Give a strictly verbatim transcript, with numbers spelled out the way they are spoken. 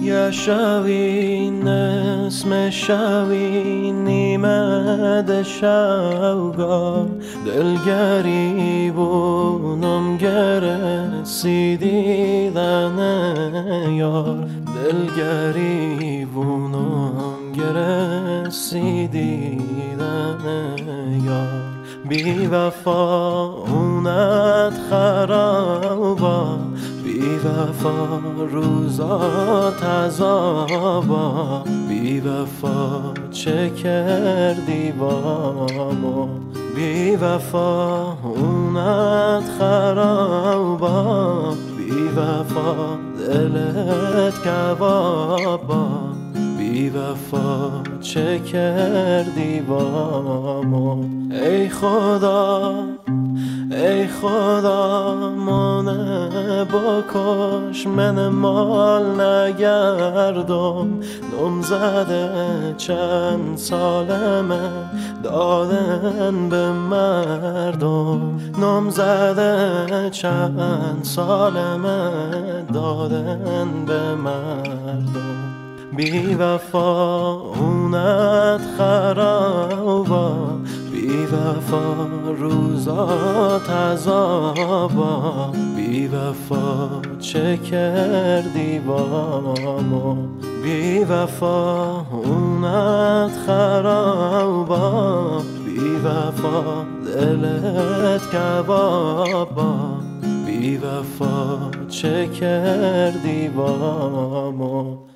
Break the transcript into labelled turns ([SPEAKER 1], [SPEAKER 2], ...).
[SPEAKER 1] یه شبی نسم شبی نیمه شوگار دلگری بونم گرسی دیدن یار دلگری بونم گرسی دیدن یار بی وفا اونت خرابا بی وفا روزات عذابا بی وفا چه کردی بامو بی وفا اونت خرابا بی وفا دلت کبابا بی وفا چه کردی بامو ای خدا ای خدا منه بکش من مال نگردم نم زده چند سالمه دادن به مردم نم زده چند سالمه دادن به مردم بی وفا اونت خرابا بی وفا روزات عذابا بی وفا چه کردی بامو بی وفا اونت خرابا بی وفا دلت کبابا بی وفا چه کردی بامو